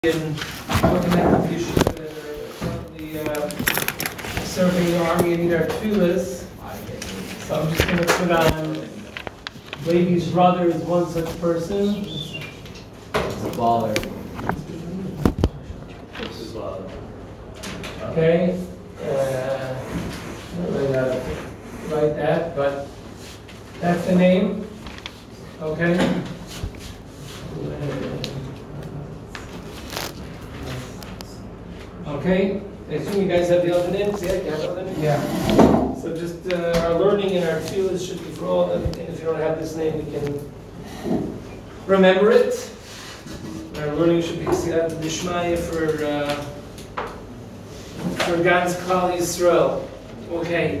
in serving the army and need our tefillas. So I'm just going to put on Levi's brother is one such person. It's a baller. Okay. I don't really know how to write that, but that's the name. Okay. Okay, I assume you guys have the other names, yeah? You have other names? Yeah. So just our learning and our tefillas should be for all of them. If you don't have this name, we can remember it. Our learning should be Siyat Dishmaya for God's Klal Yisrael. Okay.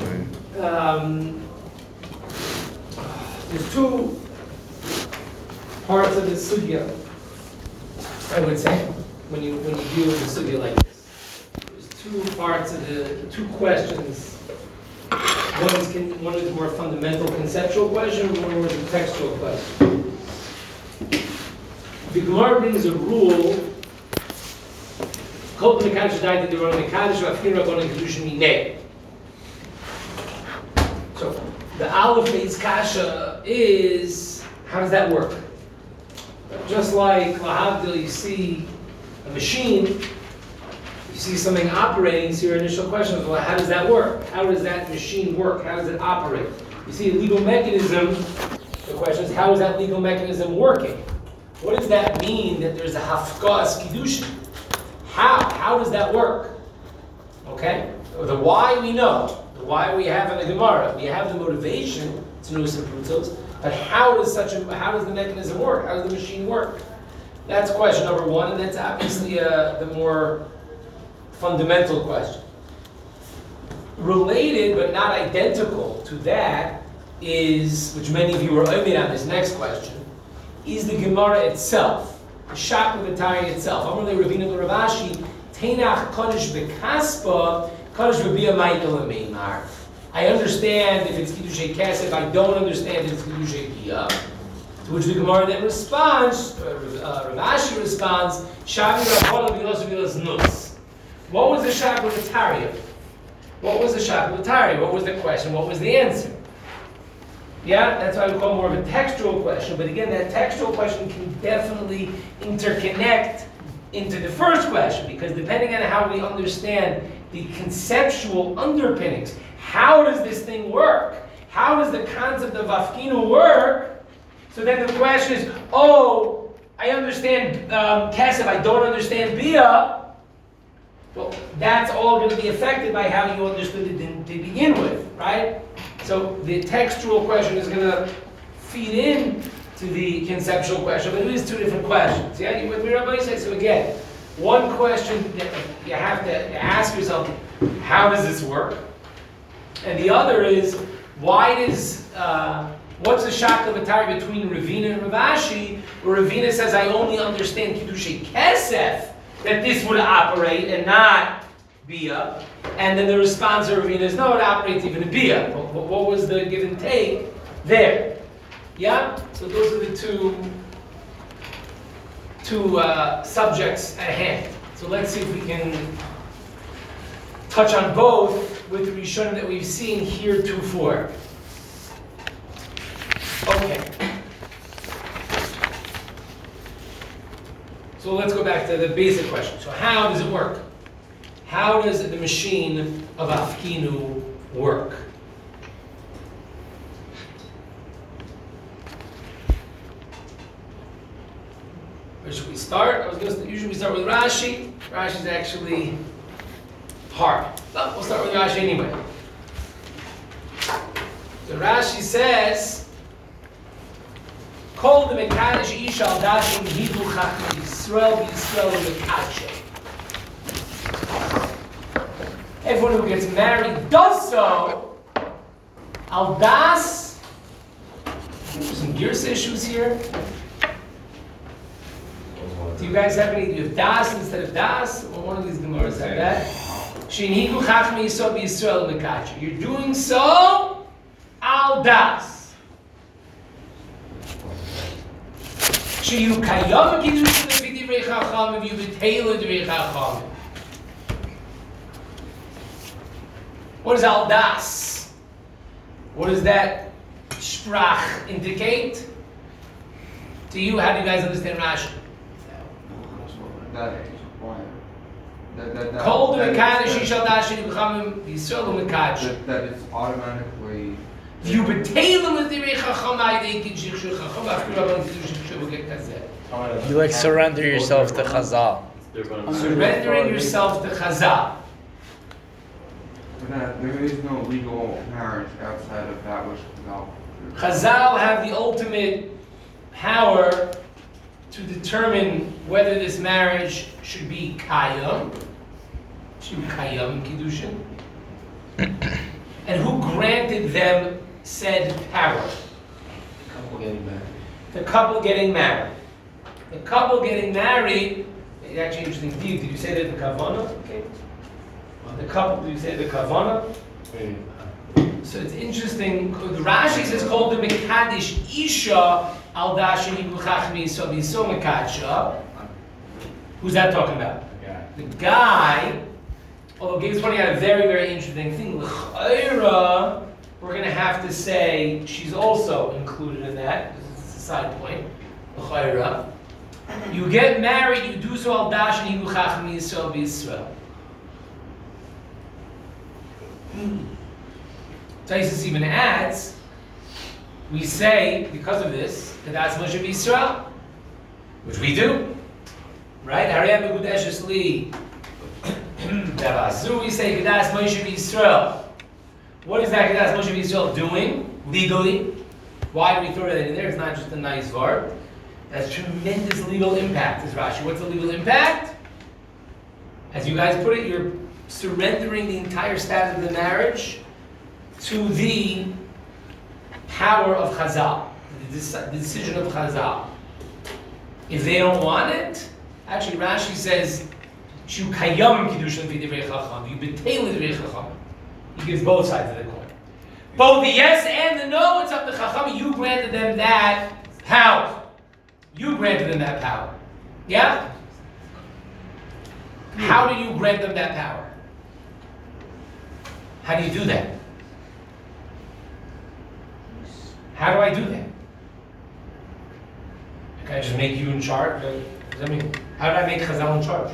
There's two parts of the sugya, I would say, when you deal with a sugya like this. Two parts of the two questions. One is a more fundamental conceptual question, one is a textual question. The Gemara brings a rule. So the Aleph Beis Kasha is, how does that work? Just like Lahavdil, you see a machine, you see something operating, so your initial question is, well, how does that work? How does that machine work? How does it operate? You see a legal mechanism, the question is, how is that legal mechanism working? What does that mean that there's a hafkas kiddushin? How does that work? Okay? The why we know. The why we have in the Gemara. We have the motivation to know some prutos, but how does the mechanism work? How does the machine work? That's question number one, and that's obviously the more fundamental question. Related but not identical to that is, which many of you are oimid on this next question, is the Gemara itself, the Shakla V'Tari itself. Amarle Ravina Ravashi, Teinach Kodesh B'Kaspa, Kodesh B'Bia Michael Meimar. I understand if it's Kiddushei Kesef, I don't understand if it's Kiddushei Bia. To which the Gemara then responds, Ravashi responds, Shavi Rabbanan Vilas Vilas Nus. What was the Shakla V'Tari? What was the Shakla V'Tari? What was the question? What was the answer? Yeah, that's why we call it more of a textual question. But again, that textual question can definitely interconnect into the first question, because depending on how we understand the conceptual underpinnings, how does this thing work? How does the concept of Afkinu work? So then the question is, oh, I understand Kesef, I don't understand Bia. Well, that's all going to be affected by how you understood it to begin with, right? So the textual question is going to feed in to the conceptual question, but it is two different questions. Yeah, what Rabbi said. So again, one question that you have to ask yourself, how does this work? And the other is, what's the Shakla V'Tari between Ravina and Ravashi, where Ravina says, I only understand Kiddushei Kesef, that this would operate and not Bia. And then the response of Ravina is, no, it operates even in Bia. What was the give and take there? Yeah? So those are the two subjects at hand. So let's see if we can touch on both with the Rishonim that we've seen heretofore. Okay. So let's go back to the basic question. So how does it work? How does the machine of Afkinu work? Where should we start? Usually we start with Rashi. Rashi is actually hard. But we'll start with Rashi anyway. So Rashi says, Kol the Mekadesh Ish al Dashim Hidu Chachma Yisrael B'Yisrael Mekadesh. Everyone who gets married does so al das. Some gears issues here. Do you guys have any? Do you have das instead of das? Well, one of these Gemaras have that. Sheinihu Chachma Yisrael B'Yisrael Mekadesh. You're doing so al das. Sheyu Kayam Kiddushin divrei chachamim, you betela divrei chachamim. What is aldas? What does that sprach indicate? To you, how do you guys understand Rashi? Kol the mekadosh yishal dashin b'chamim yisrael mekadosh. That it's automatically. You betailim with the rechachamai they can shich chacham after Rabban Shuvah Kazeh. You like surrender yourself to Chazal. Surrendering yourself to Chazal. There is no legal marriage outside of that which Chazal have the ultimate power to determine whether this marriage should be kayam kiddushin, and who granted them said power. The couple getting married. The couple getting married. It's actually interesting. Did you say that the kavana? Okay. The couple. Did you say the kavana? So it's interesting. The Rashi says called the mekadesh isha al dashin ibuchachmi so mekadsha. Who's that talking about? The guy. Although Gabe's pointing out a very, very interesting thing. L'chayra, we're going to have to say she's also included in that. This is a side point. L'chayra. You get married, you do so al dashin ibuchachmi so b'Yisrael. Taisus even adds, we say, because of this, that that's Moshe B'Yisrael, which we do, right? Harei Megudeshes Li, we say Kedas Moshe B'Yisrael. What is that Kedas Moshe B'Yisrael doing, legally? Why do we throw that in there? It's not just a nice verb. That's tremendous legal impact, is Rashi. What's the legal impact? As you guys put it, you're surrendering the entire status of the marriage to the power of Chazal, the decision of Chazal. If they don't want it, actually Rashi says, "Shu kayam kiddushin v'divrei chacham." You betel divrei chacham. He gives both sides of the coin. Both the yes and the no. It's up to chacham. You granted them that power. You granted them that power. Yeah. How do you grant them that power? How do you do that? How do I do that? Can I just make you in charge? Does that mean, how do I make Chazal in charge?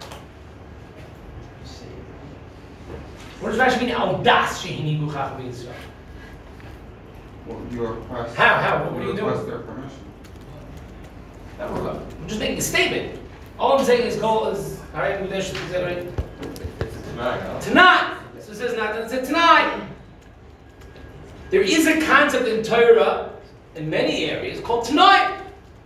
What does Rashi mean? Aldas shehini guchach b'Yisrael. Well, you request. How? What are you request doing? their permission. I'm just making a statement. All I'm saying is, all right, is that right? Tonight. So it says not. It said tonight. There is a concept in Torah, in many areas, called tonight.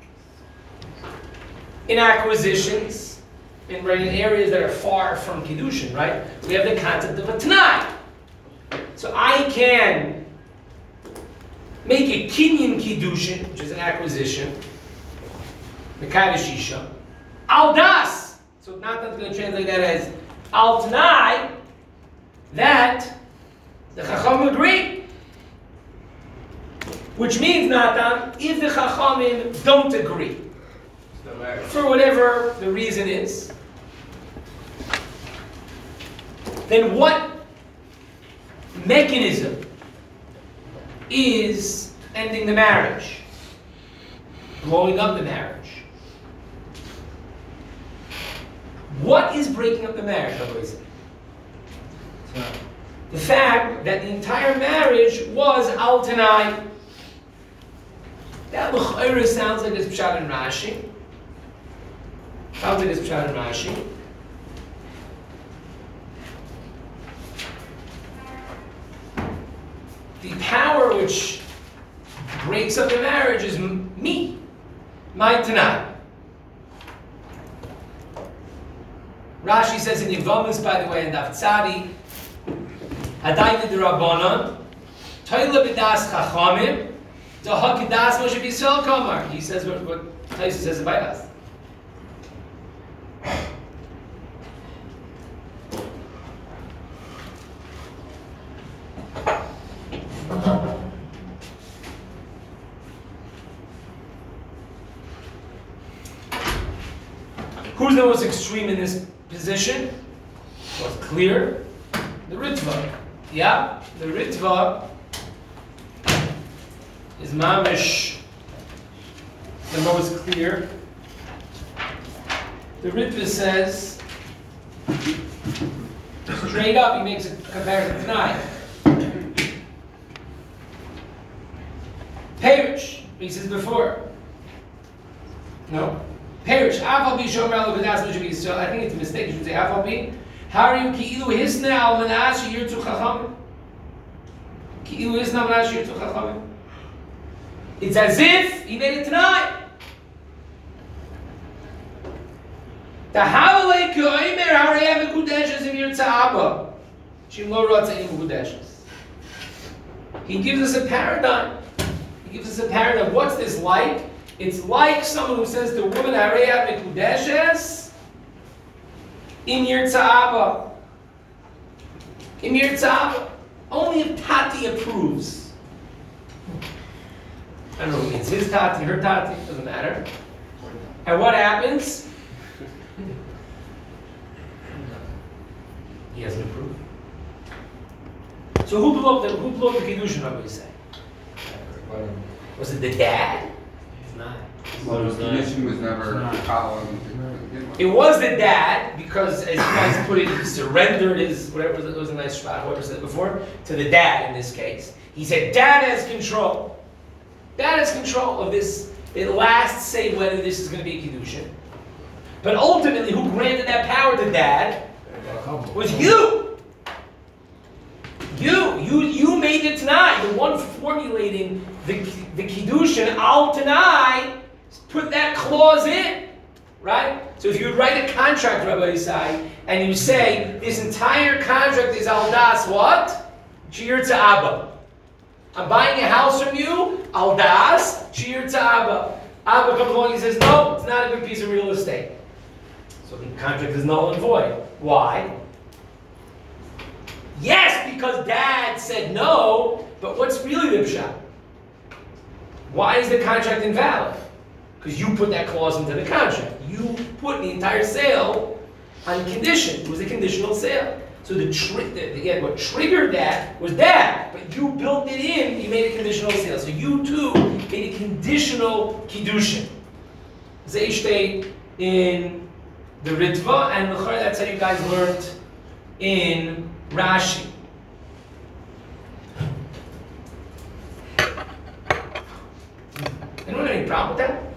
In acquisitions, in areas that are far from Kiddushin, right? We have the concept of a tonight. So I can make a Kinyan Kiddushin, which is an acquisition, Mekadosh Isha, Al Das. So Natan's going to translate that as Al Tanai, that the Chacham agree. Which means, Natan, if the Chachamim don't agree, for whatever the reason is, then what mechanism is ending the marriage, blowing up the marriage? What is breaking up the marriage, the fact that the entire marriage was al tanai. That l'chayra sounds like it's pshat in Rashi. Sounds like it's pshat in Rashi. The power which breaks up the marriage is me, my tanai. Rashi says in Yevamos, by the way, in Daf Tzadi, Hadayna d'Rabbanan, Toila b'das chachamim, Dahak das Moshe B'Yisrael Kamar. He says what Tyson says about us. the most extreme in this position? Was clear? The Ritva. Yeah? The Ritva is mamish. The most clear. The Ritva says, straight up, he makes a comparison tonight. Perish, he says before. No. Perish. Afal bi shomer lo b'das lo shvi Yisrael. I think it's a mistake. You should say afal bi. How are you ki'ilu hisna al manash yirtu chachamim? Ki'ilu hisna al manash yirtu chachamim. It's as if he made it tonight. The Havalei Koimer Harayam Mekudeshes in Yirtza Abba. Shim Lo Rotza in Mekudeshes. He gives us a paradigm. He gives us a paradigm. What's this like? It's like someone who says to a woman Harayam Mekudeshes in Yirtza Abba. In Yirtza Abba. Only if Tati approves. I don't know what it means. His Tati, her Tati, doesn't matter. And what happens? He hasn't approved. So who blew up the Kiddushin, what would you say? Was it the dad? It's not. Well, the condition was never followed. It was the dad, because as you guys put it, he surrendered his, whatever it was a nice shot, whoever said it before, to the dad in this case. He said, Dad has control. Dad has control of this, the last say whether this is going to be a Kiddushin. But ultimately, who granted that power to Dad was you. You made it tonight. The one formulating the Kiddushin, al Tanai, put that clause in, right? So if you would write a contract, Rabbi Yisai, and you say, this entire contract is al das what? Shir to Abba. I'm buying a house from you, al das, shir to Abba. Abba comes along and says, no, it's not a good piece of real estate. So the contract is null and void. Why? Yes, because Dad said no, but what's really the pshat? Why is the contract invalid? Because you put that clause into the contract. You put the entire sale on condition. It was a conditional sale. So again, what triggered that was Dad, but you built it in, you made a conditional sale. So you too made a conditional kiddushin. Zeishtei in the Ritva, and that's how you guys learned in Rashi. Anyone have any problem with that?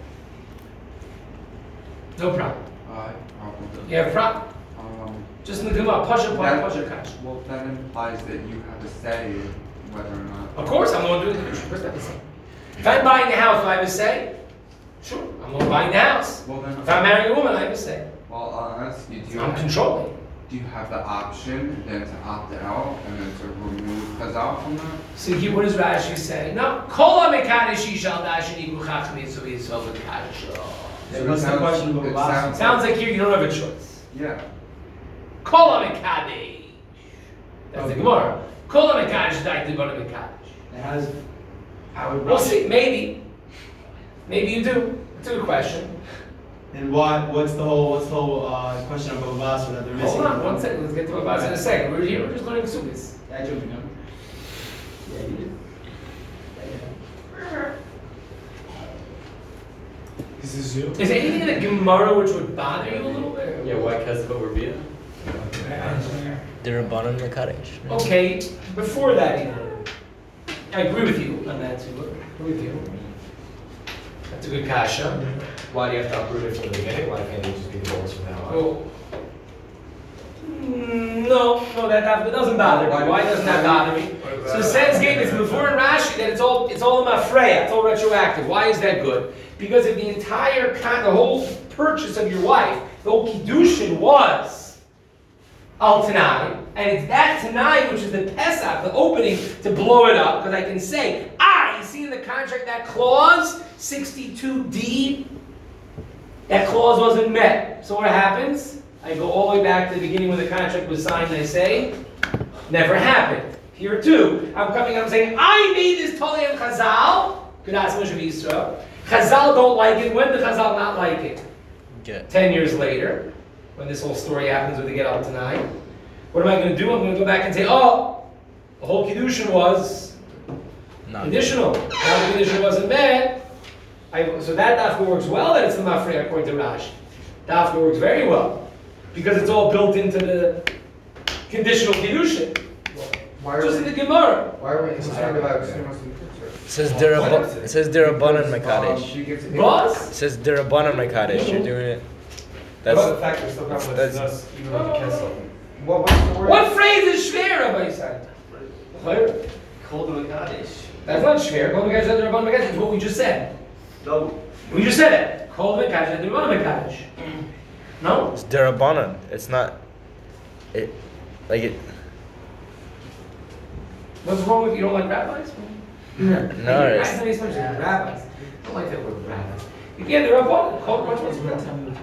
No problem. You have a problem? Just in the Gemara, Pasha Kash. Well, that implies that you have a say in whether or not. Of course, I'm the one doing the Kedushin. Of course, I have a say. If I'm buying the house, do I have a say? Sure, I'm the one buying the house. Well, then, If I'm marrying a woman, I have a say. well, I'll ask you, I'm controlling. do you have the option then to opt out and then to remove Chazal from that? So here, what does Rashi say? No. Kol ha-mekadesh yishal dashin yigu chachmi so yisol v'kadesh. What's the question about last? Sounds like here you don't have a choice. Yeah. Kol ha-mekadesh. That's the Gemara. Kol ha-mekadesh daiti gon ha-mekadesh. It has. How would We'll see. Maybe. Maybe you do. It's a good question. And what's the whole question about Basra that they're missing? Hold on, 1 second. Let's get to Abbas in a second. We're here. We're just learning Sukkos. Yeah, I jumped in. Yeah, you did. This is you? Is there anything in the Gemara which would bother you a little bit? Yeah, why Kesva were via? The Rabbanon Mekadesh. Okay, before that even. I agree with you on that too. I agree with you. That's a good kasha. Why do you have to uproot it from the beginning? Why can't it just be the goals from now on? Well, no, that doesn't bother me. Why doesn't that bother me? So the sense gave is before in Rashi that it's all a mafreya, it's all retroactive. Why is that good? Because if the entire the whole purchase of your wife, the whole kiddushin was al tanai, and it's that tanai which is the pesach, the opening to blow it up, because I can say, you see in the contract that clause 62D, that clause wasn't met. So what happens? I go all the way back to the beginning when the contract was signed, and I say, never happened. Here too, I'm saying, I made this Tolei and Chazal. Could ask Moshe Yisrael. Chazal don't like it. When did Chazal not like it? Get. 10 years later, when this whole story happens with the get out tonight, what am I going to do? I'm going to go back and say, oh, the whole Kiddushin was Not conditional. The whole Kiddushin wasn't bad. So that dafka works well that it's the mafreya according to Rashi. Dafka works very well because it's all built into the conditional Kiddushin. Just in the Gemara. Why are we concerned about It says Derabanan Makadesh. Boss? It says Derabanan Makadesh. You're doing it. Well, That's the fact we're still coming with that's- us, even with the cancel. What's the word? What phrase is shver, Rabbi Yisrael? Called the Makadish. That's not shver. Kol Mekadesh and Rabban Mekadesh is what we just said. No. We just said it. Kol Mekadesh and Rabban Mekadesh. No? it's Derabanan. It's not. It like it. What's wrong with you? Don't like rabbis? No, Rabbis, especially rabbis. I don't like that word rabbis. You can't do Rabban. Kol Mekadesh.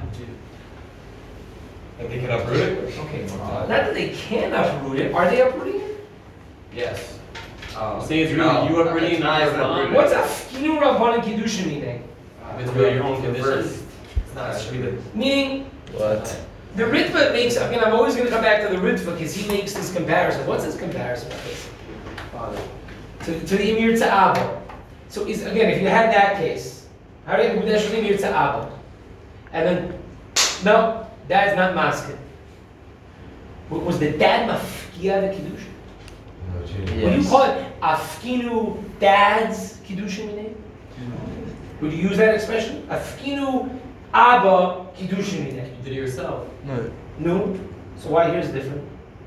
And they can uproot it? Okay, not that they can uproot it. Are they uprooting it? Yes. Say it's really you uprooting, not It's as not. uprooted. What's Afkinu Rabban and Kiddushin meaning? It's really your own conditions. It's not, it should be the. Meaning, What? the Ritva makes, again, I'm always going to come back to the Ritva because he makes this comparison. What's his comparison with this? To the Emir Tza'aba. So, again, if you had that case, how do you have Mudesh Emir Tza'aba? And then, no, dad's not masking. Was the dad mafkia the Kiddushin? Would you Yes. call it Afkinu dad's Kiddushin meaning? Would you use that expression? Afkinu Abba Kiddushin meaning? You did it yourself. No. No. So why here's different?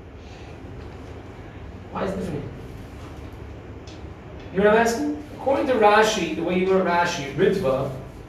Why is it different? You know what I'm asking? According to Rashi, the way you wrote Rashi, Ritva,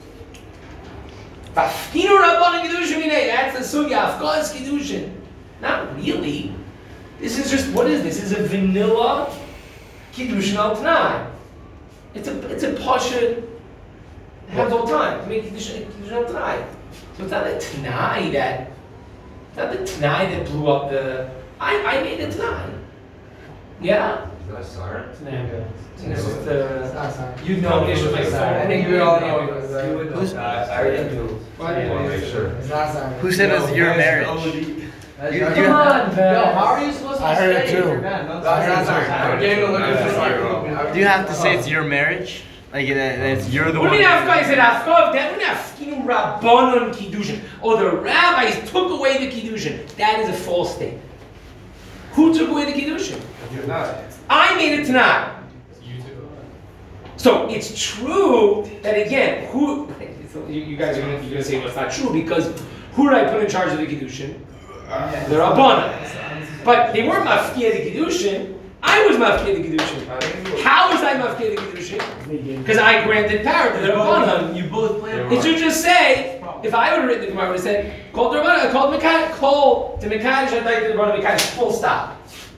Afkinu Rabban Kiddushin meaning, that's the sugya, Afkaz Kiddushin. Not really. This is just, what is this? This is a vanilla Kiddushin al Tanai. It's a pasha, it happens all the time. To make Kiddushin al Tanai. So it's not the Tanai that, it's not the Tanai that blew up the, I made the Tanai. Yeah? Is that a sorry? It's just, you know, it's my phone. I think You all know. You would know. Who's- I already do. Want to make sure. It's not sorry. Who said it was your marriage? That's You- right. you- Come on, Yo, man. how are you supposed to I heard it say if too. you're mad? No, That's not I'm getting to look at this Do you have to say it's your marriage? Like that it's you're the What do one. you mean Afka? Is it Afka? That would have Afkinu Rabbanon Kiddushin. Oh, the rabbis took away the Kiddushin. That is a false statement. Who took away the Kiddushin? You're not. I made it tonight. You too. So it's true that again, you guys are gonna say well, it's not true because who did I put in charge of the Kiddushin? The Rabbanon. But they weren't mafkia the Kiddushin. I was mafkia the Kiddushin. How was I mafkia the Kiddushin? Because I granted power to the Rabbanon. You both played. It should just say, if I would have written the Gemara, I would have said, call to Rabbanon, call to Mekadesh, I'd like the Rabbanon Mekadesh, full stop.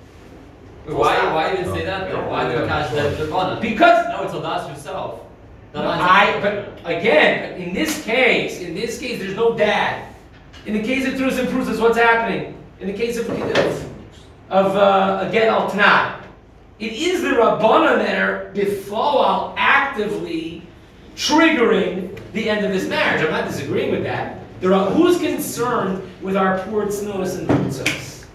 Why did it say that though? Why did Akash let the Rabbanan? Because No, it's Adas yourself. but again, in this case, there's no dad. In the case of Trus and Prus, what's happening. In the case of again al Tanai, it is the Rabbanan that are before actively triggering the end of this marriage. I'm not disagreeing with that. Who's concerned with our poor tznuos and mitzvahs?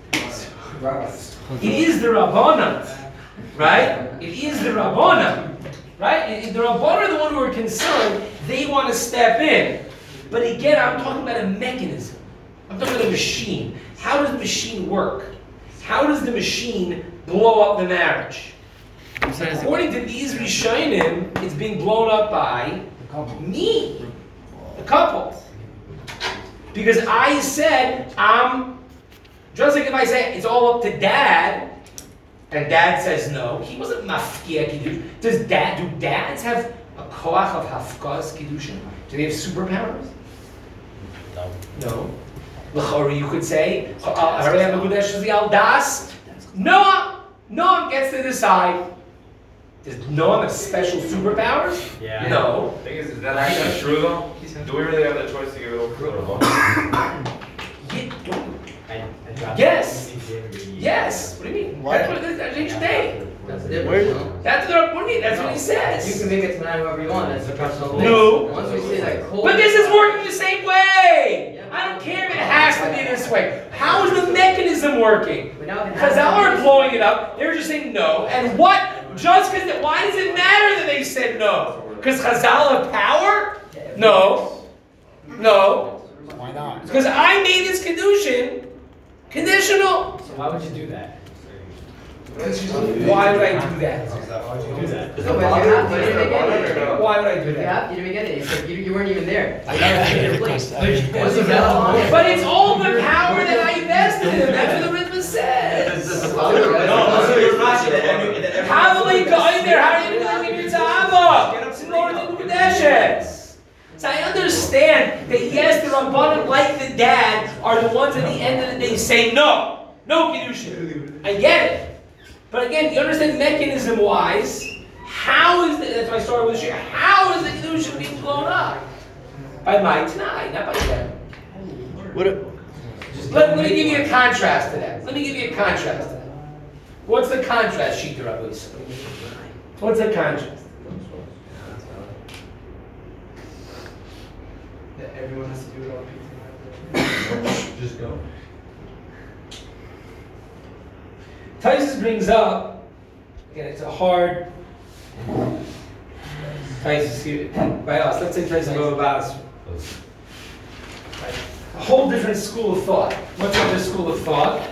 It is the Rabbanan, right? It is the Rabbanan, right? The Rabbanan are the one who are concerned. They want to step in. But again, I'm talking about a mechanism. I'm talking about a machine. How does the machine work? How does the machine blow up the marriage? According to these Rishonim, it's being blown up by me, the couple. Because I said, just like if I say it's all up to dad, and dad says no, he wasn't mafkia kiddushin. Do dads have a koach of hafkaz kiddushin? Do they have superpowers? No. L'chori, you could say, Harei HaMekudesh is the Aldas. Noam gets to decide. Does Noam have special superpowers? Yeah. No. Thing is that actually true though? Do we really have the choice to give it over to the Rabbanan? Yes. Yes. What do you mean? That's what it is. That's each day. That's different. Where- No? That's what he You says. can make it tonight however you want. That's a personal thing. No. Once we say that cold. But this is working the same way. I don't care if it has to be this way. How is the mechanism working? But now it has Chazal to aren't be- blowing it up. They're just saying no. And what? Just because? Why does it matter that they said no? Because Chazal have power? No. No. Why not? Because I made this kedushin conditional. So why would you do that? Why would I do that? Why would you do that? No, but you have to. You didn't get it. Why would I do You that? have. You didn't get it. You said you weren't even there. I got it in your place. What's the hell? But it's all the power that I invested in. That's what the Ritva says. How will they go in there? How are you going to give your tzava? It's in order to do Kadeshes. So I understand that yes, the Rabbanim, like the dad, are the ones at the end of the day saying no. No Kiddushin. I get it. But again, you understand mechanism-wise, how is that's why I started with the share. How is the Kiddushin being blown up? By my Tanai, not by them. What? Let me give you a contrast to that. Let me give you a contrast to that. What's the contrast, Shita Rabbi Yisrael? What's the contrast? That everyone has to do it all PT. Just go. Taisus brings up, again, it's a hard. Taisus here, by us, let's say Taisus Baba Basra. A whole different school of thought. What's other school of thought?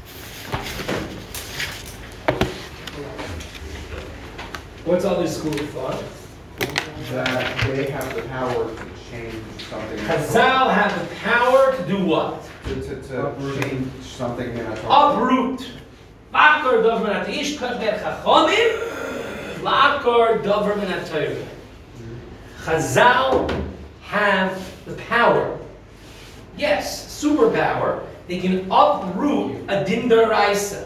What's other school of thought? That they have the power to change something. Chazal have the power to do what? To change something in a Torah. Uproot. Makor davar min ha'tish kach ber chachamim, lakor davar min ha'Torah. Chazal have the power. Yes, superpower. They can uproot a din d'oraisa.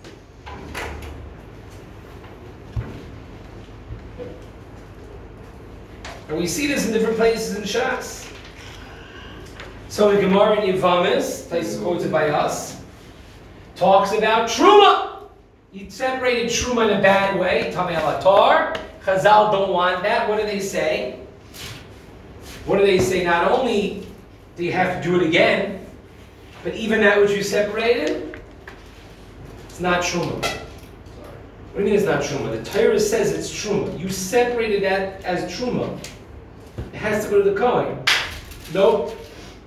And we see this in different places in Shas. So the Gemara in Yevamos, place quoted by us, talks about Truma. He separated Truma in a bad way, Tamei al-Atar. Chazal don't want that. What do they say? What do they say? Not only do you have to do it again, but even that which you separated, it's not Truma. What do you mean it's not Truma? The Torah says it's Truma. You separated that as Truma. It has to go to the Kohen. Nope.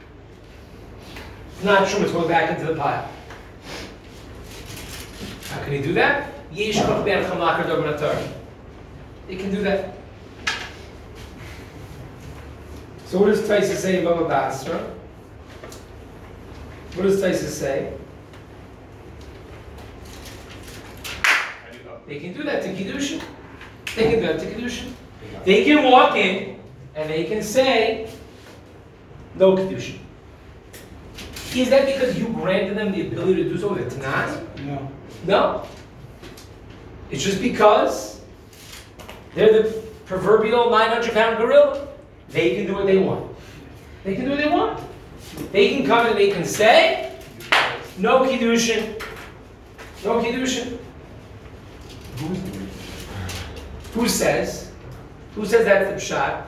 It's not Truma, it's going back into the pile. How can he do that? Yesh koch ben chamakar dober atar. He can do that. So what does Taisa say about Baba Basra? What does Taisa say? They can do that to Kiddushin. They can do that to Kiddushin. They can walk in and they can say, no Kiddushin. Is that because you granted them the ability to do so with a Tanai? No. No. It's just because they're the proverbial 900-pound gorilla. They can do what they want. They can do what they want. They can come and they can say, no Kiddushin. No Kiddushin. Who says? Who says that's the pshat?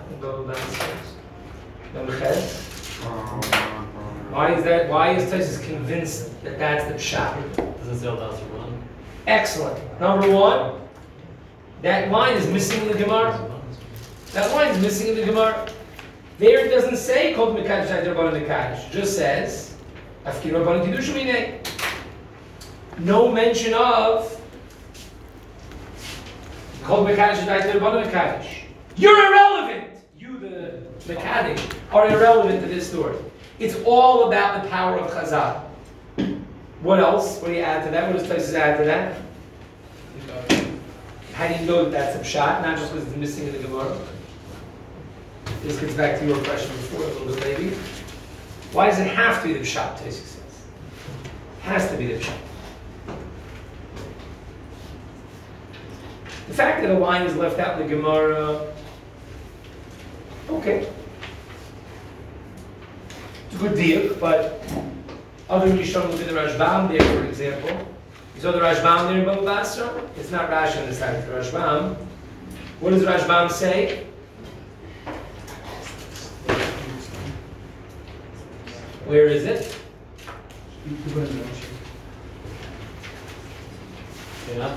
Why is that? Why is Taisus convinced that that's the pshat? Doesn't say that's wrong. Excellent. Number one, that line is missing in the Gemara. That line is missing in the Gemara. There it doesn't say Kol Mekadosh Da'atar Rabbanan Mekadosh. It just says Afkir Rabbanan Kiddush Minei. No mention of Kol Mekadosh Da'atar Rabbanan Mekadosh. You're irrelevant. You, the Mekadosh, are irrelevant to this story. It's all about the power of Chazal. What else? What do you add to that? What does Taisus add to that? How do you know that that's a pshat, not just because it's missing in the Gemara? This gets back to your question before a little bit maybe. Why does it have to be the pshat, Taisus says? It has to be the pshat. The fact that a line is left out in the Gemara, okay. It's a good deal, but other Rishonim, look at the Rashbam there, for example. You saw the Rashbam there in Baba Basra? It's not Rashi on this side, it's the Rashbam. What does Rashbam say? Where is it? Enough.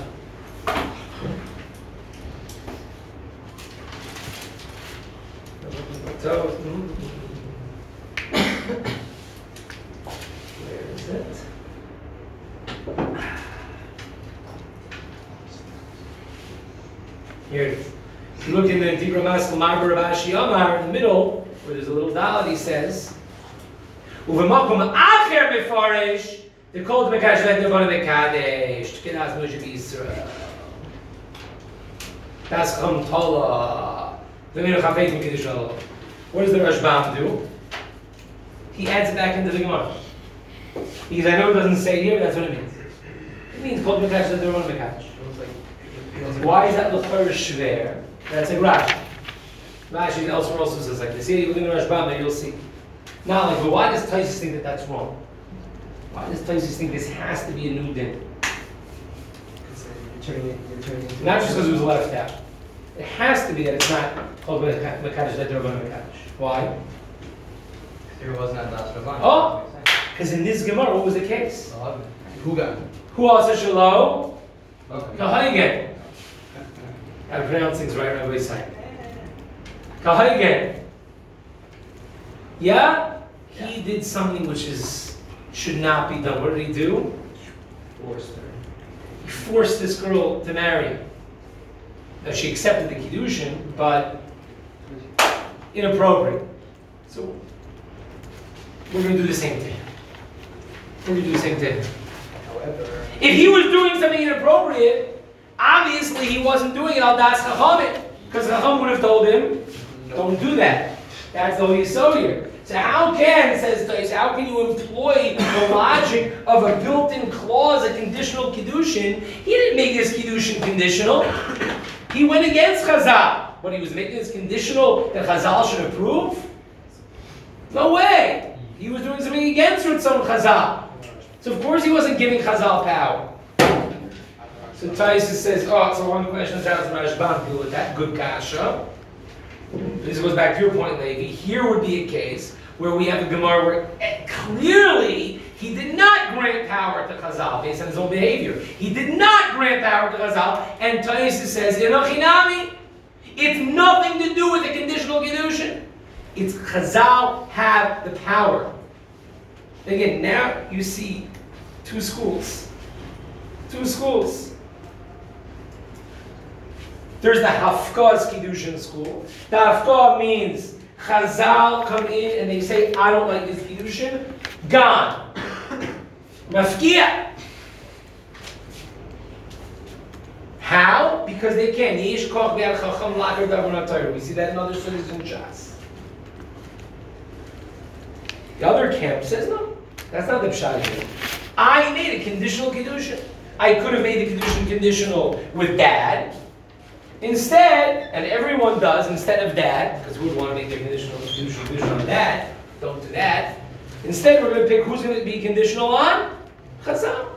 Where is it? Here it is. If you look in the Dibra Maskal Marbar of Ashi Amar in the middle, where there's a little dalet, he says, "Uvemakom acher mefaresh, the called mekash le'tevon mekadesh, tkenas moshe b'Yisrael. Das chum tola, v'minu chafeitim kiddush Allah." What does the Rashbam do? He adds it back into the Gemara. Because I know it doesn't say it here, but that's what it means. It means called mekash le'tevon mekadesh. Why is that l'chor shver? That's like Rashi. Rashi elsewhere also says like this. Here you look in the Rashbam, there you'll see. Now, like, but why does Taisus think that that's wrong? Why does Taisus think this has to be a new din? Not just because it was left out. It has to be that it's not called Mekadosh that they're going to Mekadosh. Why? Here wasn't at Das Rabban. Oh! Because in this Gemara, what was the case? Who got? Who also Shalom? Okay. Kahaygen. Gotta pronounce things right on everybody's side. Kahaygen. Yeah? He did something which should not be done. What did he do? Forced her. He forced this girl to marry him. Now she accepted the Kiddushin, but inappropriate. So we're going to do the same thing. We're going to do the same thing. However, If he was doing something inappropriate, obviously he wasn't doing it al das chachamim, because chacham would have told him, "Don't do that." That's the whole yisod here. So how can, says Tais, how can you employ the logic of a built-in clause, a conditional kiddushin? He didn't make his kiddushin conditional. He went against Chazal. What, he was making this conditional that Chazal should approve? No way. He was doing something against Ritzon Chazal. So of course he wasn't giving Chazal power. So Taisus says, oh, so one question is how does Rashbam deal with that? Good kasha. This goes back to your point, Levi. Here would be a case where we have a Gemara where clearly he did not grant power to Chazal based on his own behavior. He did not grant power to Chazal, and Taisus says, Inochinami, it's nothing to do with the conditional Kiddushin. It's Chazal have the power. Again, now you see two schools. Two schools. There's the Hafkah's Kiddushin school. The Hafkah means Chazal come in and they say, I don't like this Kiddushin. Gone. Mafkia. How? Because they can. Yesh koch be'al chacham laker davon HaTorah. We see that in other studies in Shas. The other camp says, no, that's not the pshat here. I made a conditional Kiddushin. I could have made the Kiddushin conditional with dad. Instead, and everyone does, instead of dad, because who would want to make their conditional on dad? Don't do that. Instead, we're going to pick who's going to be conditional on Chazal.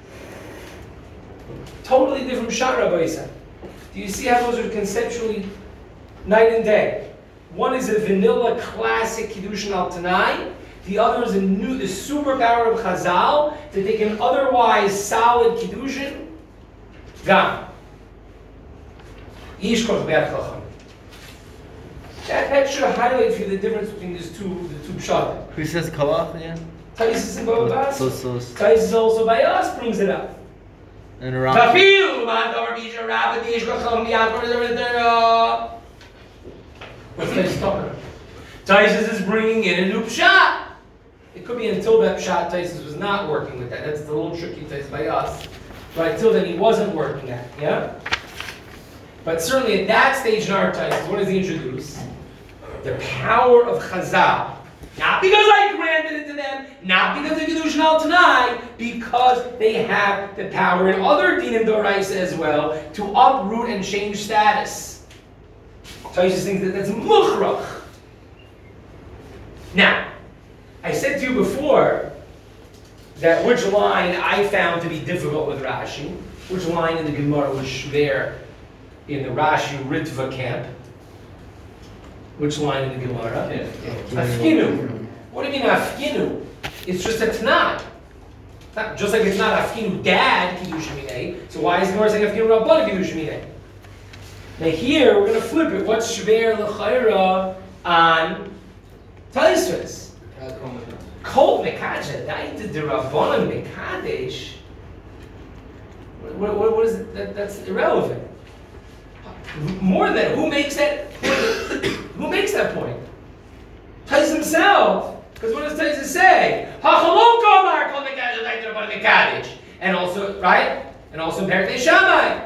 Totally different pshat, Rabbi Yisrael. Do you see how those are conceptually night and day? One is a vanilla classic Kiddushin al Tanai. The other is the superpower of Chazal to take an otherwise solid Kiddushin. Gone. That should highlight for you the difference between the two pshat. Who says Kalach again? Taisus and Baba Bas. So. Taisus also by us brings it up. And around. What's Taisus talking about? Taisus is bringing in a new pshat. It could be until that pshat Taisus was not working with that. That's the little tricky Taisus by us. But until then he wasn't working that. Yeah? But certainly at that stage in our Taisus, what does he introduce? The power of Chazal. Not because I granted it to them, not because of Kiddushin al Tanai, because they have the power in other Dinim Doraisa as well to uproot and change status. Taisus thinks that that's mukhrach. Now, I said to you before that which line I found to be difficult with Rashi, which line in the Gemara was there in the Rashi Ritva camp. Which line in the Gemara? Afkinu. What do you mean Afkinu? It's just a Tanakh. Just like it's not Afkinu Dad Kiddush Minei. So why is the Gemara saying Afkinu Rabban Kiddush Minei? Now here we're going to flip it. What's Shver L'Chayra on Taisvus? Kol Mekadesh Daita de Rabbanan Mekadesh. What is it? That's irrelevant. More than who makes that point? Who makes that point? Tais himself. Because what does Tais say? And also, right? And also in Perkei Shammai.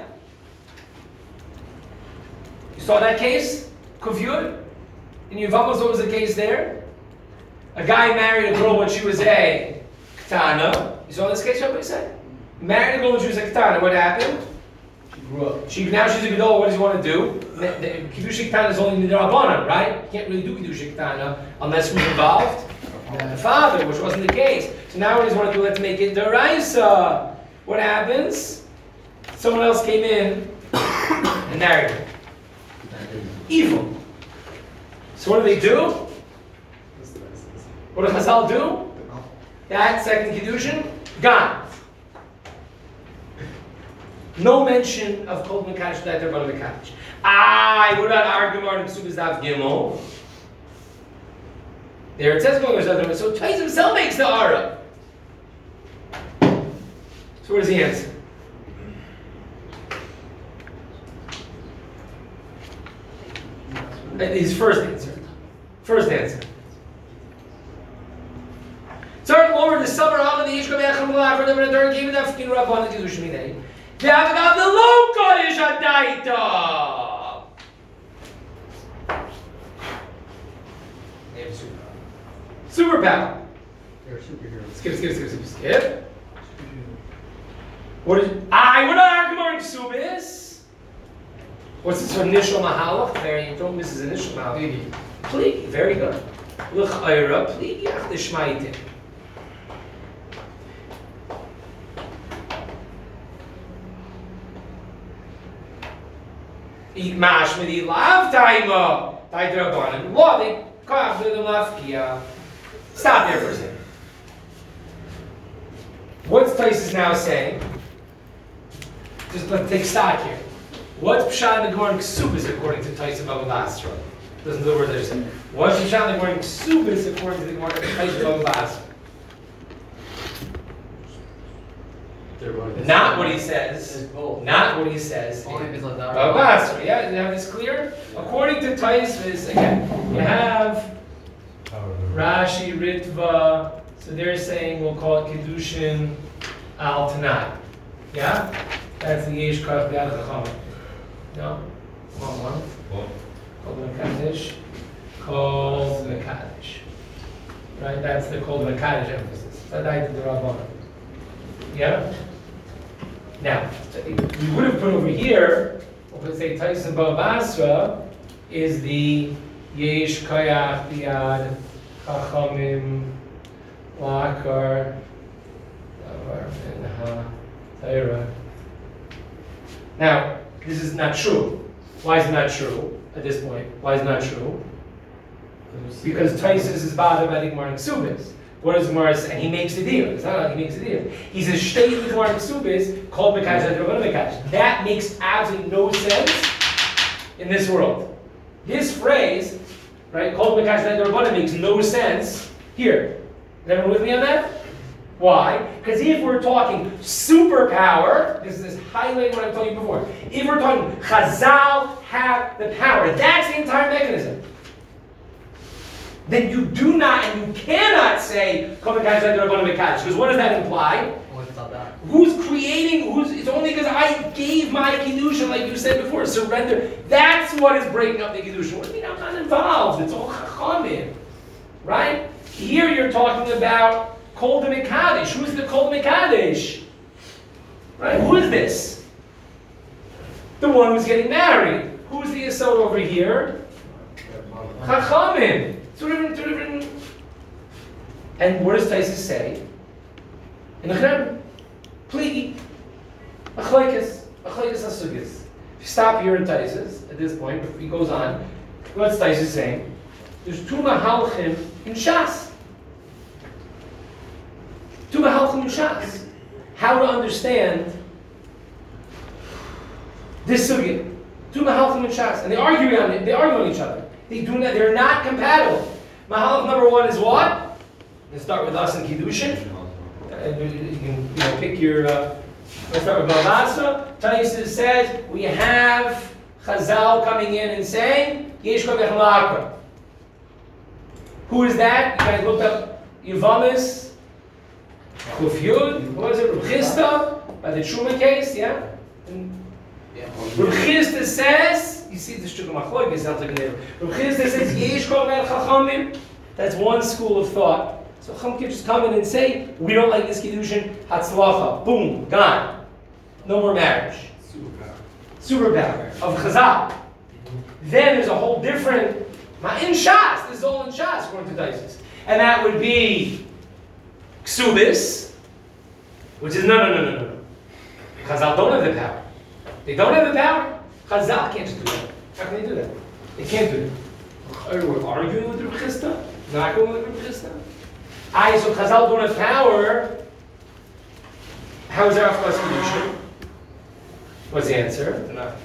You saw that case? Kufyud? In Yevamos, what was the case there? A guy married a girl when she was a Ketana. You saw this case, what he said? Married a girl when she was a Ketana. What happened? Grew up. Now she's a Gedol, what does he want to do? Kiddush Ketana is only Midrabanan, right? You can't really do Kiddush Ketana unless who's involved? The father, which wasn't the case. So now what does he want to do? Let's make it Deraisa. What happens? Someone else came in and married her. Evil. So what do? What does Chazal do? That second Kiddushin, gone. No mention of Kol Mekadesh Daita Rabbanan Mekadesh. What about our Gemara in Ksubas Daf Gimel? There it says Kol Mekadesh Daita Rabbanan. So Tais himself makes the Ara. So what is the answer? His first answer. First answer. Third over the summer of the Yishka Be'acham L'Achar Devin Adar gave it Afkin Rabban the Kiddush Minei. The Avagav the Lo Kodesh Adaita. They have superpower. They're superheroes. Skip. What is? What are Gemara Ksubis? What's this initial mahalach? Very, don't miss his initial mahalach. Pligi, very good. L'chayra, pligi, ach d'shmaitim. Eat mash with the lav taima, taidrabanan. What they kav the lafkia. Stop there for a second. What's Taisus now saying? Just let's take stock here. What's Pshat in the Gemara Ksubis according to Taisus Baba Basra? Listen to the words they're saying. What's Pshat in the Gemara Ksubis according to the Gemara Taisus Baba Basra? Not what he says. Not what he says. Baba Basra. Yeah, you have this clear? According to Taisus, again, you have Rashi, Ritva. So they're saying we'll call it Kiddushin al Tanai. Yeah? That's the Yesh Kach B'Yad Chacham. No? One. Kol Mekadesh. Kol Mekadesh. Right? That's the Kol Mekadesh emphasis. Tadai to the Rabbanan. Yeah? Now, we would have put over here, let's say Tais and Baba Basra is the Yesh Kach B'Yad Chachamim L'Akar Davar Minha Taira. Now, this is not true. Why is it not true at this point? Why is it not true? Because Taisus is bothered by the Gemara in Ksubis. What does Gemara say? And he makes the deal. It's not like he makes the deal. He says, "Shtei the Gemara in Ksubis called Mekadesh Rabbanan Mekadesh." That makes absolutely no sense in this world. This phrase, right, called Mekadesh Rabbanan, makes no sense here. Is everyone with me on that? Why? Because if we're talking superpower, this is highlighting what I've told you before. If we're talking Chazal have the power, that's the entire mechanism. Then you do not and you cannot say because what does that imply? Who's creating? It's only because I gave my Kiddushin, like you said before, surrender. That's what is breaking up the Kiddushin. What do you mean I'm not involved? It's all Chachamim, right? Here you're talking about Kol Mekadesh. Who's the Kol Mekadesh? Right? Who is this? The one who's getting married. Who's the Yesod over here? Chachamim. Two different. And what does Taisus say? In the Chem, pligi, achleikes asugis. If you stop here in Taisus, at this point, before he goes on, what's Taisus saying? There's two mahalchim in Shas. Two mahalchim in Shas. How to understand this sugya. Two mahalchim in Shas, and they argue on it. They argue on each other. They're not compatible. Mahalach number one is what? Let's start with us in Kiddushin. You can pick your. Let's start with Bava Basra. Taisus says we have Chazal coming in and saying Yesh Kol Bechel. Who is that? You guys looked up Yevamis, Kuf Yud. What was it? Reb Chisda by the Truma case, yeah. Reb Chisda says, you see the Shtuka Machloek sounds like a neighbor. Reb Chisda says Yesh Kol Bechel Chachamim. That's one school of thought. So Chacham can just come in and say, we don't like this Kiddushin, Hatzlacha, boom, gone. No more marriage. Superpower of Chazal. Then there's a whole different, in Shas, this is all in Shas according to Taisus. And that would be Ksubis, which is no. Chazal don't have the power. They don't have the power. Chazal can't just do that. How can they do that? They can't do it. We're arguing with Reb Chisda, not going with Reb Chisda. So Chazal don't have power. How is there a plus Kedusha? What's the answer?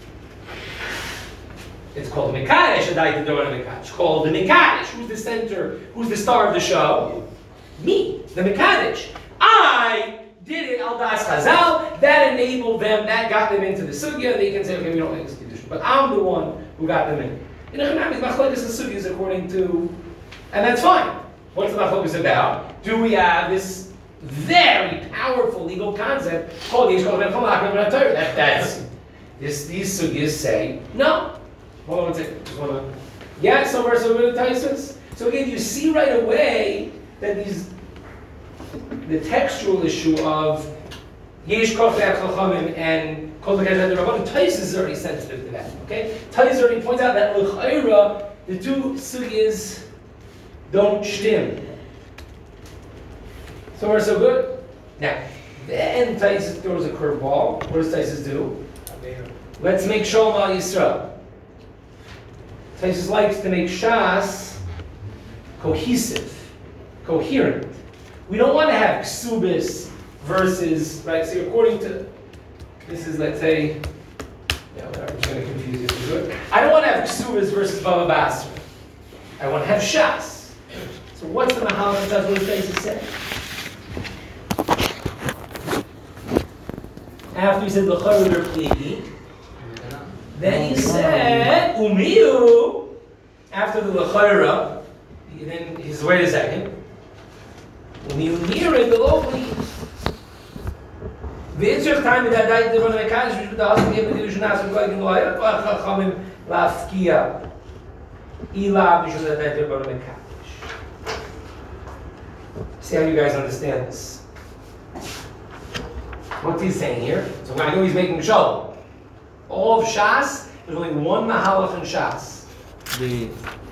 It's called the Mekadesh. It's called the Mekadesh. Who's the center? Who's the star of the show? Me, the Mekadesh. I did it al das Chazal. That enabled them. That got them into the sugya. They can say, okay, we don't like this Kedusha, but I'm the one who got them in. In Echanami's Machlokes and sugyas according to, and that's fine. What's the Machlokes about? Do we have this very powerful legal concept called Yesh Kol Bechel Chachamim? That's these sugyas say no. Hold on one second. Yeah, so far so good at Taisus. So again, you see right away that the textual issue of Yesh Kol Bechel Chachamim and Kol Bechel Rabbanan, Taisus is already sensitive to that. Okay, Taisus already points out that l'chayra the two sugyas don't shtim. So far so good. Now, then Taisus throws a curveball. What does Taisus do? Let's make Shalom al Yisrael. Taisus likes to make Shas cohesive, coherent. We don't want to have Ksubis versus, right? So according to, this is, let's say, whatever, I'm just going to confuse you if you do it. I don't want to have Ksubis versus Bava Basra. I want to have Shas. So what's the Mahalach does what Taisus said? After he said l'chayr pligi, then he said umiu. After the l'chayra, then he says, wait a second. Umiu mirin below pligi. V'yitzrich time that died the one of the Mekadesh, which the husband gave the Kedushin Nasr Goyim Loyat, or Chachamim lafkia ila b'shul that died the one of the Mekadesh. See how you guys understand this. What's he saying here? So I know he's making show. All of Shas, there's only one Mahalach in Shas. The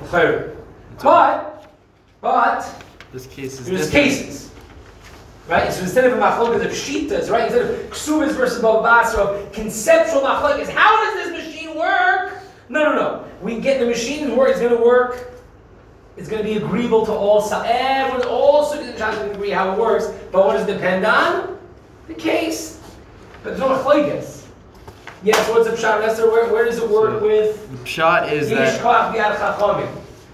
But this case is there's different. cases. Right? So instead of a Machlokes of Shitas, right? Instead of Ksubas versus Bava Basra, conceptual Machlokes, how does this machine work? No. We get the machine where it's going to work. It's going to be agreeable to all sides. Everyone, all Sugyas and Shas can agree how it works. But what does it depend on? The case. But there's no Machlokes. Yes, what's the Pshat, Esther? Where does it work with? The pshat is Yesh that Koach B'Yad Chachamim.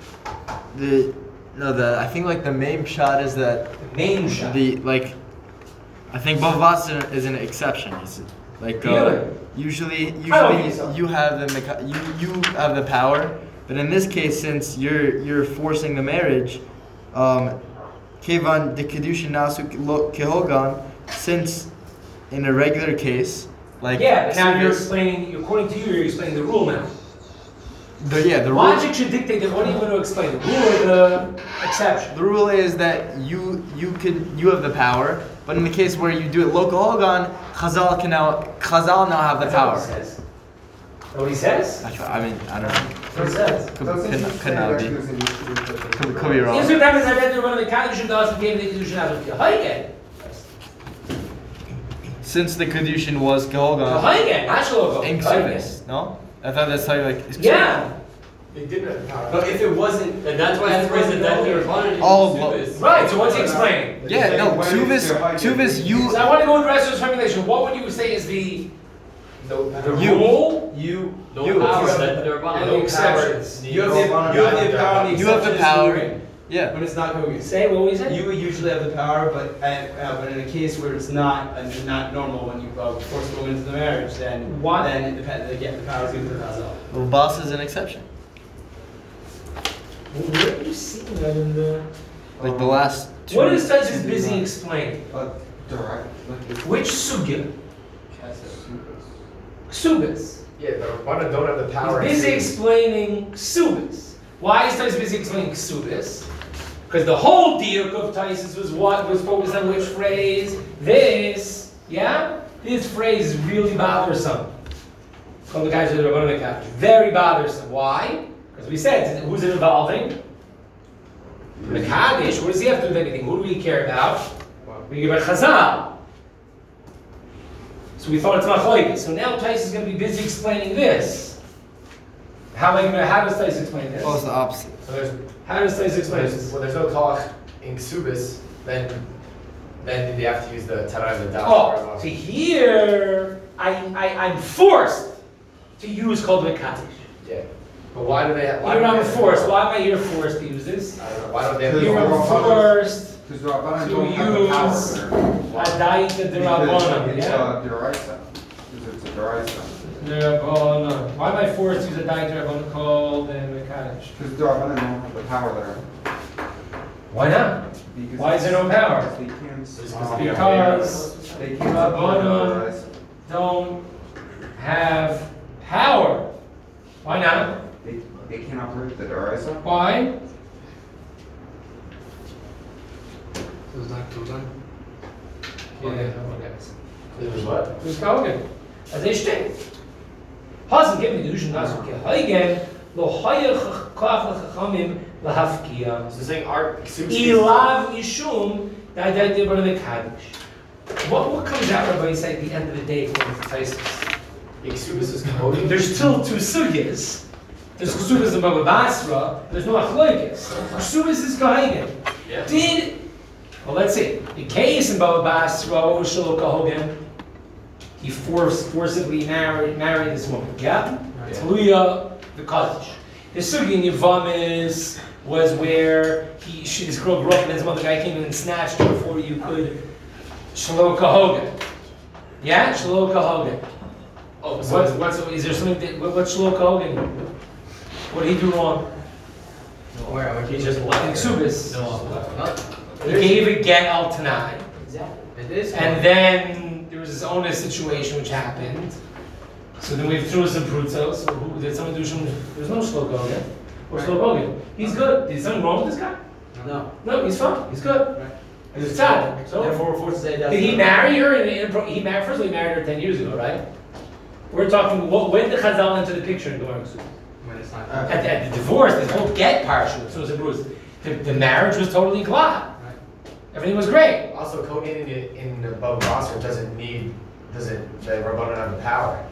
I think like the main pshat is that The main shot. I think Bava Basra is an exception. It's like Really? usually I don't think so. you have you have the power, but in this case, since you're forcing the marriage, kevan the kedushin nasu kehogan, since in a regular case, like Yeah, but now you're Ksubis- explaining, according to you, you're explaining the rule now. the rule. Logic should dictate that. What are you going to explain? The rule or the exception? The rule is that you have the power, but in the case where you do it local hogan, Chazal now have the That's power. What he says. What he says? I mean, I don't know. What he says. Could not be. Could be wrong. Yes, sometimes I read the one of the Kaddish and the gave the Kedushin out of Haike. since the kedushin was geholgan Kahagen, not Shaloka. in ksubis. No, I thought that's how you like. it's Yeah. They didn't have the power. But if it wasn't, And that's why I raised the debt to Rabbanan. All Right, so what's he explaining? Yeah, no, ksubis, you. So I want to go with the rest of this formulation. What would you say is the You. rule you No You- power, you- debt to and Rabbanan. the exceptions? you have the power. You have the power. Yeah. When it's not going. Say what we said? You would usually have the power, but in a case where it's not normal when you force a woman into the marriage, then What? then it depends. Again, the power is given to the chazal. Well, boss is an exception. Where are you seeing that in the? Like the last. Two. What is Taisus busy explaining? Direct, like it's Which sugya? Subis. Ksubis. Yeah, the Rabbanan don't have the power. He's busy to- explaining Ksubis. Why is Taisus busy explaining Ksubis? Because the whole diuk of Taisus was what was focused on which phrase? This, yeah? This phrase is really bothersome. Called the guys with the Rabbanan Mekadosh. Very bothersome. Why? Because we said, who's it involving? Mekadosh. What does he have to do with anything? Who do we care about? We give a Chazal. So we thought it's machlokes. So now Taisus is going to be busy explaining this. How does Taisus explain this? Oh, it's the opposite. So there's, How does Taisus explain this? well, there's no koach in Ksubis, then you have to use the Tanai the Daf. Oh, so here I'm forced to use Kol Mekadosh. Yeah. But why do they have? Here I'm forced. Why am I here forced to use this? I don't know. Why don't they have? Here I'm forced Because the Rabbanan to don't have the power use there. Adaita Derabanan. It's Yeah? a deraisa. Because it's a deraisa. Derabanan. Why am I forced to use Adaita Derabanan called Mekadosh? Because the Rabbanan don't have the power there. Why not? Because Why is there no power? They can't. Because They can't supply the Rabbanan deraisa. don't have power. Why not? They can't operate the deraisa. Why? There's what? Who's Kogan? As they state. Hasn't given the illusion not to kill. Again, lo hayach kach lechachamim lahafkia. So saying our Ksubis. Ilav yishum da'idai dibra mekadosh. What comes out, Rabbi say, at the end of the day from the Taisus? Ksubis is coding. There's still two sugyas. There's Ksubis and Baba Basra. There's no achloikis. Ksubis is Kohagen. Yeah. Well, let's see. The case in Baba Basra, Shalom Kohagen, he forcibly married this woman. Yeah? Taluya the Kaddish. The sugi in Yavamis was where this girl grew up and then some other guy came in and snatched her before you could Shalom Kohagen. Yeah? Shalom Kohagen. Oh, so Is there something what's Shalom Kohagen? What did he do wrong? Where? he just In left. Ksubis. No. He gave a get al Tanai. It is. And then there was this onus situation which happened. So then we threw some prutos. So who did someone do some? There's no Shlokogan. Or Shlokogan. He's good. Is something wrong with this guy? No. No, he's fine. He's good. He's a tzaddik. So Therefore, we're forced to say that. did he marry her? He married. First of all, he married her 10 years ago, right? We're talking. When did Chazal enter the picture in Gemara? When it's not. At the divorce, this whole get parsha. So it was the marriage was totally glad. Everything was great. Also, coding in the Baba Basra doesn't the Rabbanan have the power?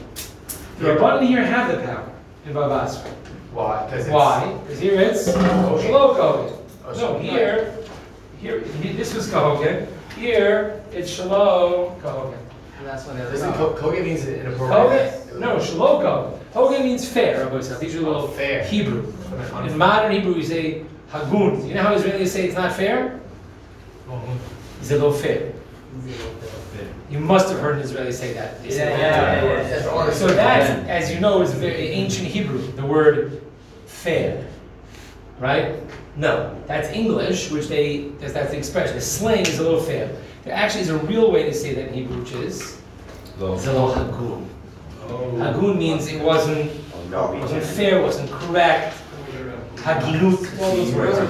The Rabbanan here have the power in Bava Basra. Why? Because Why? Because here it's Shalom Kohagen. Oh, No, Shalom here, this was Kohagen. Here it's Shalom Kohagen. And that's when they're. Doesn't Kogan means inappropriate? Kohagen? No, Shalom Kohagen. Kohagen means fair. Rabbi says. These are a little Fair. Hebrew. In modern Hebrew, we say Hagun. You know how Israelis say it's not fair? It's a little fair. You must have heard an Israeli say that. They say Yeah. So that, as you know, is very ancient Hebrew, the word fair, right? No, that's English, which that's the expression. The slang is a little fair. There actually is a real way to say that in Hebrew, which is Zelo Hagun. Hagun means it wasn't fair, wasn't correct. Haginut, all those words.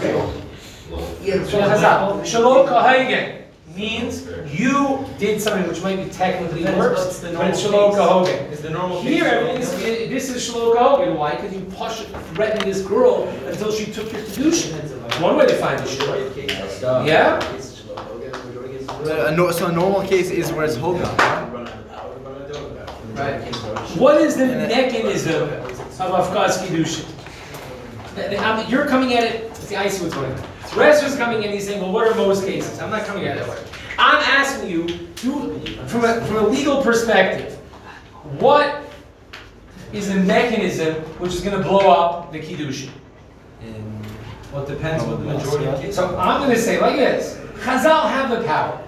Shalom Kohagen means you did something which might be technically worse, but it's Shalom Kohagen. Is the normal Here, case. this is Shalom Kohagen. Why? Because you threatened this girl until she took your kedushin. One way to find the shul. Yeah? So a normal case is where it's Hogan. Right. What is the mechanism of Afkas Kiddushin? You're coming at it, see, I see what's going on. Resser's coming in, he's saying, well, what are most cases? I'm not coming at it that way. I'm asking you, from a legal perspective, what is the mechanism which is going to blow up the Kiddushin? Well, it depends what the majority of cases. So I'm going to say like this, Chazal have the power,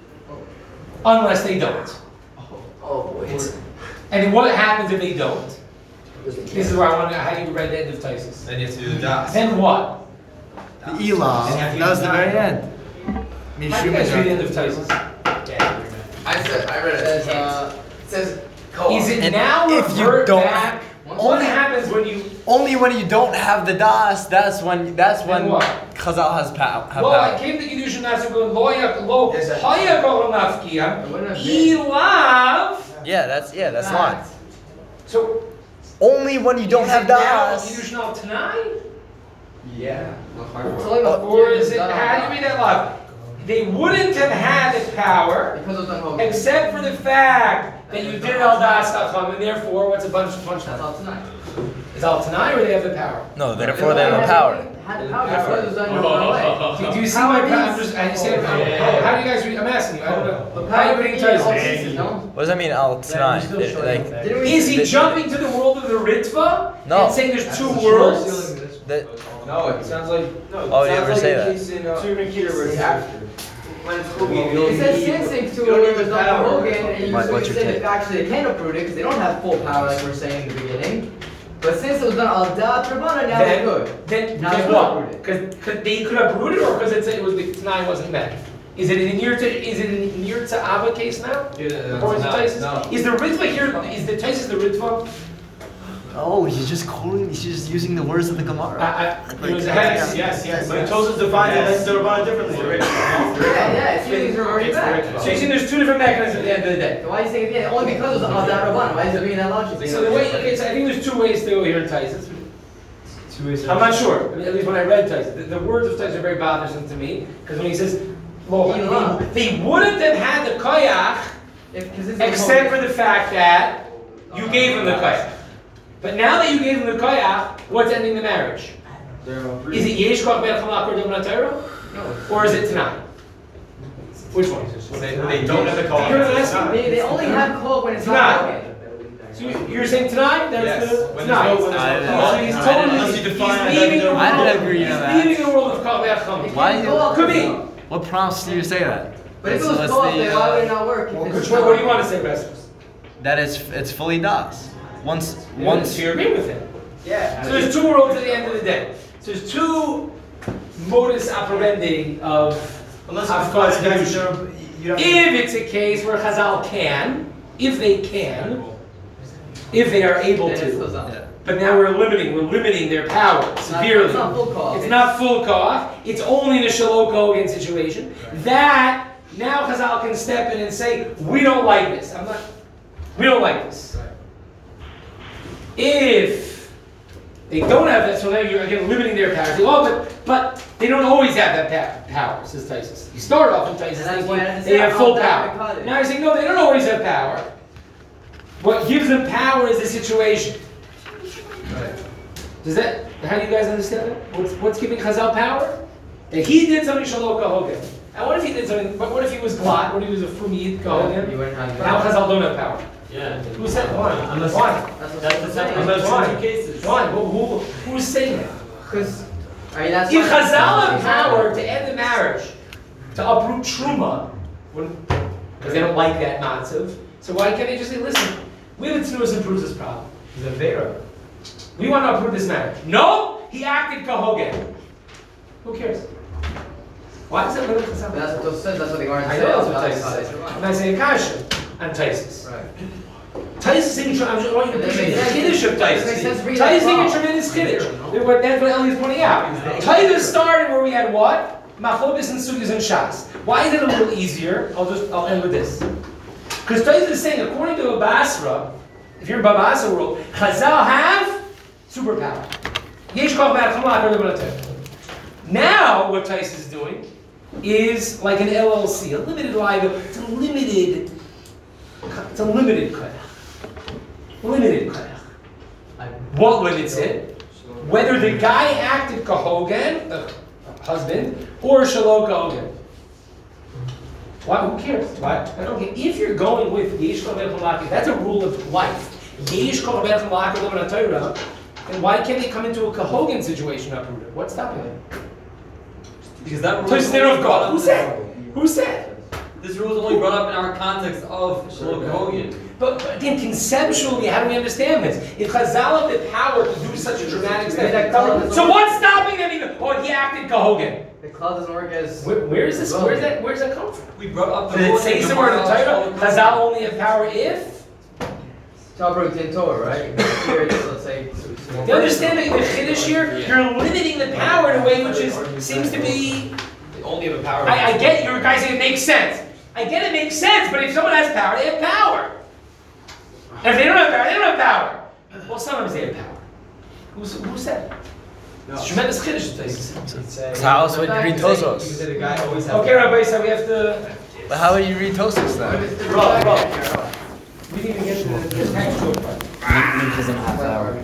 unless they don't. Oh boy. And what happens if they don't? This is where I want to know how you read the end of Taisus. Then you have to do the das. Then what? The Elam. That was the very end. How do you guys read the end of Taisus? I read it. It says Is it And now if you revert don't- back? What happens when you? Only when you don't have the das, that's when what? Chazal has power. Well, I came to Kiddushin Nasa going lo haya kol nafkia ilav. Yeah, that's line. So Only when you don't is have it now das. Kiddushin al Tanai? Yeah. Or is it? How do you read that live? They wouldn't have had the power Because of the Hogan. except for the fact that you did al das chacham, and therefore, what's a bunch of That's punishment? all tonight. Is al Tanai or they have the power? No, therefore they have the power. Had the power because it was done your own way. Do you see my point? I'm just, I understand. How do you guys read? I'm asking you. I don't know. How are you reading Taisus? No? What does that mean, al tonight? Like, Didn't we? Is he jumping to the world of the Ritva No. and saying there's two worlds? that, No, it sounds like. No, Oh, you never say that. In, where it's after. When it's Hogan, It says sensing to it when it was done for Hogan, and you What's your said take? that actually they can't approve it because they don't have full power like we're saying in the beginning. But since it was done al dat rabbanan, now they could. Then Now guess they what? uprooted. Because they could have rooted, or because it was the Tanai wasn't met. Is it an near to Abba case now? Or is it Taisus? No. Is the Ritva here? Is the Taisus the Ritva? oh, he's just quoting. He's just using the words of the Gemara. Yes. But Tosas defines the Rabbanah differently. Yeah, it's feelings are already back. So you see, there's two different mechanisms at the end of the day. So why are you saying it again? Only because it was al dat rabbanan. Why is it being that logic? So the way, okay, so I think there's two ways to go here in Taisus. I'm not sure. I mean, at least when I read Taisus, the words of Taisus are very bothersome to me because when he says, well, they wouldn't have had the koyach except for the fact that you gave them the koyach. But now that you gave them the koyach, what's ending the marriage? Is it yesh koach ben chalak or devna Torah? Or is it tonight? Which one? They don't have the call. You're asking me. They only have call when it's Tonight. not Hogan. So you're saying tonight? That's Yes. the When tonight. there's no- So he's totally Unless you define he's leaving the it, world. I didn't agree to that. He's leaving the world of Kal Ve'acham. Why you- Could be. What prompts you to say that? But if it was What's call, the, then why would it not work? If it's What do you want to say, Rasmus? That it's fully das. Once So you agree with him? Yeah. So there's two worlds at the end of the day. So there's two modus operandi of Unless Afkas you Kiddushin. If it's a case where Chazal can, if they are able Then it to. goes on. But now we're limiting their power severely. It's not full call. It's not full koach. It's only in a Shalom Kohen situation. That now Chazal can step in and say, we don't like this. We don't like this. If they don't have that, so now you're again limiting their power. Say, oh, but they don't always have that power, says Taisus. You start off in Taisus And that's why I thinking they have understand full all that power. because- Now you're saying, no, they don't always have power. What gives them power is the situation. Does that? How do you guys understand that? What's giving Chazal power? That he did something Shalom Kahogan. And what if he did something? But what if he was glad? What if he was a Fumid You Kahogan? wouldn't have Now Chazal don't have power. Yeah. Who said why? Unless- Why? That's what That's I'm the saying. separate- Unless Why? in two cases. Why? Who's saying that? Because, I mean, that's If why- Chazal have power to end the marriage, to uproot Truma, because they don't like that matzav, so why can't they just say, listen, we have a Tznus improves this problem. The Vera. We want to uproot this marriage. No, he acted Kahogan. Who cares? Why is that limit Chazal? But that's what those says, that's what they are I saying. know that's what about Taisus how says. they I'm not saying Kasha. I'm Taisus. Right. Taisus thinking, I'm just want you to That appreciate the makes sense. Kiddush of That makes Taisus. sense for you, Taisus that's thinking wrong. tremendous Kiddush. That's what Ellie is pointing out. Taisus started where we had what? Machlokas and Sugyas and Shas. Why is it a little easier? I'll end with this. Because Taisus is saying, according to Babasra, if you're in Babasra world, Chazal have superpower. Yesh koch b'at chamlah, I've heard about it. Now, what Taisus is doing, is like an LLC, a limited liability. It's a limited koyach. Limited koyach. What limits it? Whether the guy acted kahogen, the husband, or shelo kahogen. Why? Who cares? Why? I don't care. If you're going with yesh kol ben chalaki, that's a rule of life. Yesh kol ben chalaki living on Torah. Then why can't they come into a kahogen situation uprooted? What's stopping them? Because that rule. Twist of God. Who said? Who said? This rule is only brought up in our context of Shlomo Hogan. But again, conceptually, how do we understand this? If Chazal have the power to do such a dramatic step, so what's stopping them even? Oh, he acted kahogen. The cloud doesn't work as. Where is this? Where's that come from? We brought up the Did rule it say in somewhere in the Gemara, Torah? Chazal only have power if? Talbrook in Torah, right? Here it is, let's say. You understand that in the Chiddush here, you're limiting the power in a way which seems to be. They only have a power. I get your guys saying it makes sense. I get it makes sense, but if someone has power, they have power. And if they don't have power, they don't have power. Well, sometimes they have power. Who said? It's tremendous Chiddush place. So how else would you read You Tosos? said a guy always has. Okay, Rabbi, so we have to. But how would you read Tosos then? We didn't even get to the textual part. Doesn't have power.